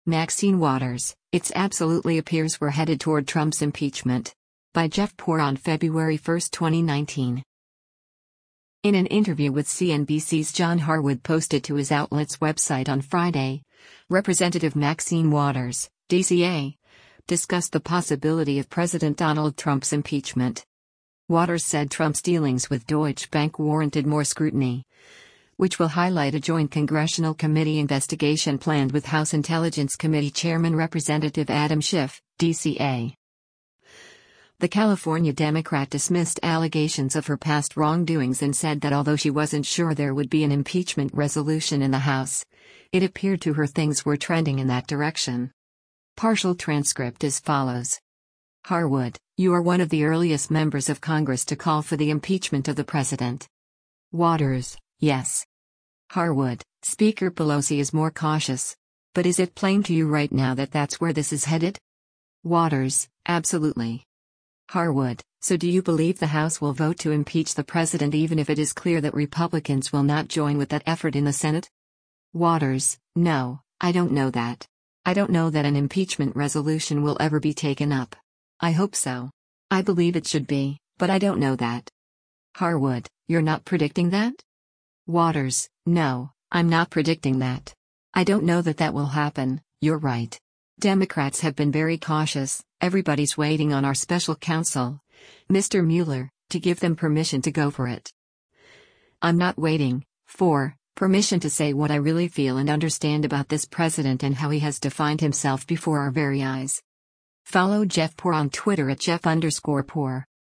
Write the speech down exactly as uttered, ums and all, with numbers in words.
Maxine Waters, "It absolutely appears we're headed toward Trump's impeachment." By Jeff Poor on February first, twenty nineteen. In an interview with C N B C's John Harwood posted to his outlet's website on Friday, Representative Maxine Waters, D C A, discussed the possibility of President Donald Trump's impeachment. Waters said Trump's dealings with Deutsche Bank warranted more scrutiny, which will highlight a joint congressional committee investigation planned with House Intelligence Committee Chairman Representative Adam Schiff, D C A. The California Democrat dismissed allegations of her past wrongdoings and said that although she wasn't sure there would be an impeachment resolution in the House, it appeared to her things were trending in that direction. Partial transcript as follows. Harwood, "You are one of the earliest members of Congress to call for the impeachment of the president." Waters, "Yes." Harwood, "Speaker Pelosi is more cautious. But is it plain to you right now that that's where this is headed?" Waters, "Absolutely." Harwood, "So do you believe the House will vote to impeach the president even if it is clear that Republicans will not join with that effort in the Senate?" Waters, "No, I don't know that. I don't know that an impeachment resolution will ever be taken up. I hope so. I believe it should be, but I don't know that." Harwood, "You're not predicting that?" Waters, "No, I'm not predicting that. I don't know that that will happen, you're right. Democrats have been very cautious, everybody's waiting on our special counsel, Mister Mueller, to give them permission to go for it. I'm not waiting for permission to say what I really feel and understand about this president and how he has defined himself before our very eyes." Follow Jeff Poor on Twitter at Jeff underscore Poor.